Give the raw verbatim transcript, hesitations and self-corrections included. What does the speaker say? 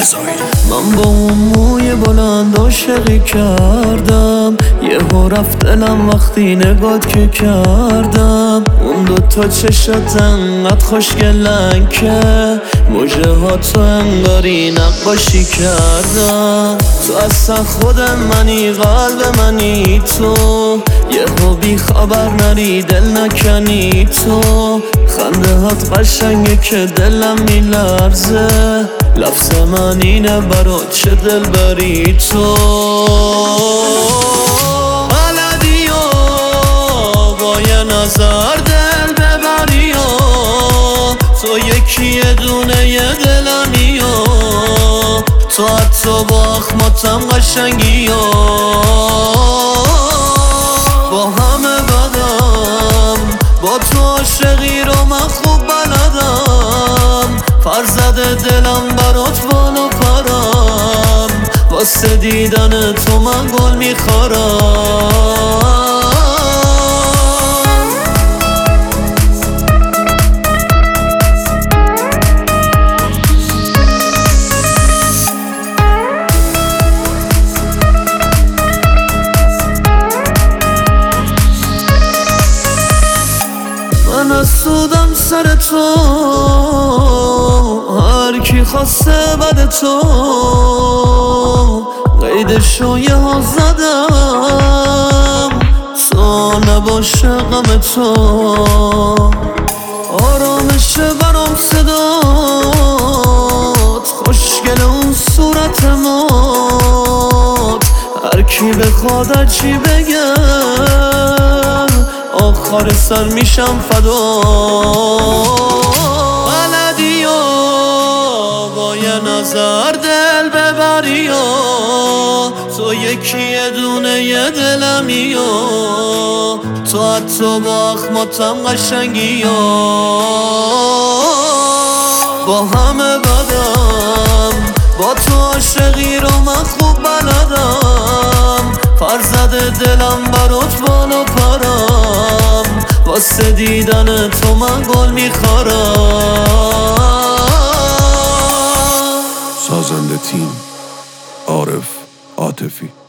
من با اون موی بلند عاشقی کردم، یهو رفت دلم وقتی نگات که کردم. اون دوتا چشات انقدر خوشگلن که موجه ها تو انگاری نقاشی کردم. تو اصلا خود منی، قلب منی تو، یهو بی خبر نری دل نکنی تو. خنده هات قشنگه که دلم میلرزه، لفظ من اینه برات چه دل بری تو. بلدی و با یه نظر دل ببری و تو یکی یه دونه یه دلمی و تو حتی با اخماتم قشنگی و با همه بدم، با تو عاشقی رو من خوب بلدم. فرزد دلم برات بالا پرم، واسه دیدن تو من گل میخورم. من از سودم سر تو، هر کی خواسته بد تو، قیدشو یه ها زدم تا نباشه غم تو. آرامشه برام صدات، خوشگل اون صورت مات، هر کی بخواد هرچی بگم آخر سر میشم فدا. بلدی و با یه نظر دل ببری و تو یکی یه دونه یه دلمی و تو حتی با اخماتم قشنگی و با همه بدم، با تو عاشقی رو من خوب بلدم. فرزد دلم برات بالا پرم، واسه دیدن تو من گل میخورم. سازنده تیم عارف عاطفی.